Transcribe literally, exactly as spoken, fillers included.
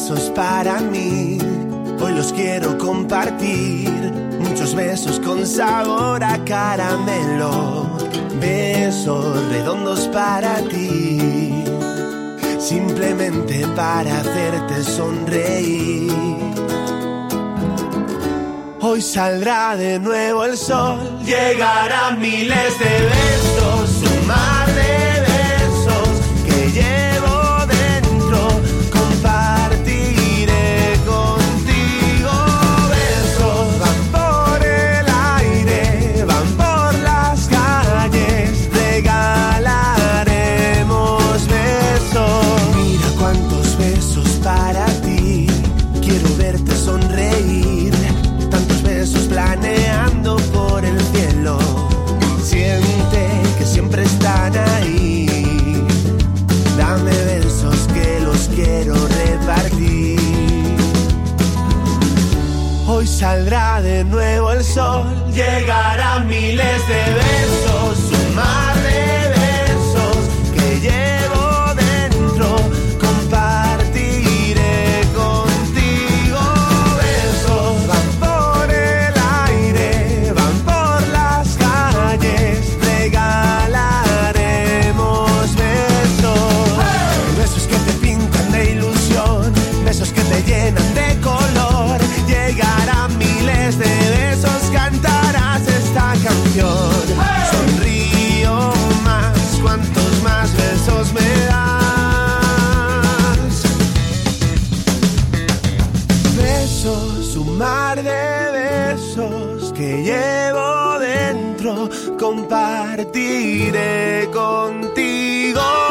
besos para mí, hoy los quiero compartir. Muchos besos con sabor a caramelo, besos redondos para ti, simplemente para hacerte sonreír. Hoy saldrá de nuevo el sol, llegarán miles de besos, un mar de besos que llevo dentro, compartiré contigo. Besos van por el aire, van por las calles, regalaremos besos. Mira cuántos besos para ti, quiero verte sonreír. Besos planeando por el cielo, siente que siempre están ahí. Dame besos que los quiero repartir. Hoy saldrá de nuevo el sol, llegarán miles de besos, un mar de besos que llevo dentro, compartiré contigo. Besos van por el aire, van por las calles, regalaremos besos. ¡Hey! Besos que te pintan de ilusión, besos que te llenan de color. Llegarán miles de besos, cantarás esta canción. ¡Hey! Sonrío más, cuantos más besos me das. Besos, un mar de besos que llevo dentro, compartiré contigo.